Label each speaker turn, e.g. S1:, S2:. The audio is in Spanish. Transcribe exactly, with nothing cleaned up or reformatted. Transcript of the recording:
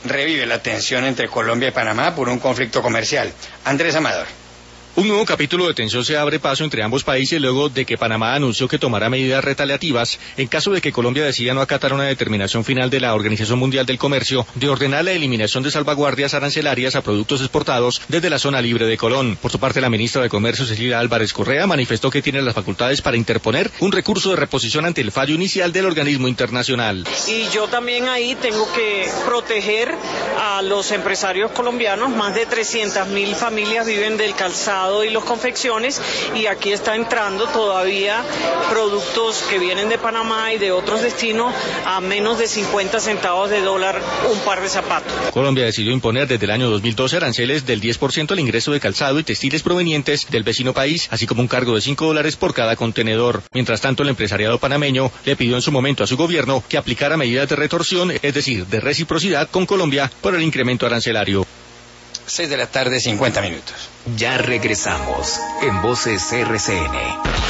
S1: revive la tensión entre Colombia y Panamá por un conflicto comercial. Andrés Amador.
S2: Un nuevo capítulo de tensión se abre paso entre ambos países luego de que Panamá anunció que tomará medidas retaliativas en caso de que Colombia decida no acatar una determinación final de la Organización Mundial del Comercio de ordenar la eliminación de salvaguardias arancelarias a productos exportados desde la zona libre de Colón. Por su parte, la ministra de Comercio, Cecilia Álvarez Correa, manifestó que tiene las facultades para interponer un recurso de reposición ante el fallo inicial del organismo internacional.
S3: Y yo también ahí tengo que proteger a los empresarios colombianos. Más de trescientas mil familias viven del calzado y los confecciones, y aquí está entrando todavía productos que vienen de Panamá y de otros destinos a menos de cincuenta centavos de dólar un par de zapatos.
S2: Colombia decidió imponer desde el año dos mil doce aranceles del diez por ciento al ingreso de calzado y textiles provenientes del vecino país, así como un cargo de cinco dólares por cada contenedor. Mientras tanto, el empresariado panameño le pidió en su momento a su gobierno que aplicara medidas de retorsión, es decir, de reciprocidad con Colombia por el incremento arancelario.
S1: seis de la tarde, cincuenta minutos.
S4: Ya regresamos en Voces R C N.